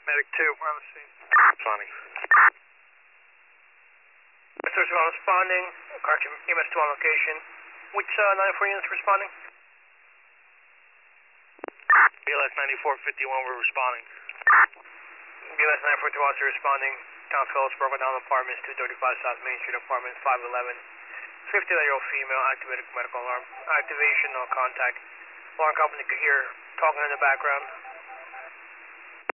Medic 2, we're on the scene. Responding. Search one responding. Correction, EMS 2 on location. Which 94 units responding? BLS 9451, we're responding. BLS 942 officer responding. Count Phillips, broken down apartments, 235 South Main Street, apartment 511. 59-year-old female, activated medical alarm. Activation, no contact. Alarm company could hear talking in the background.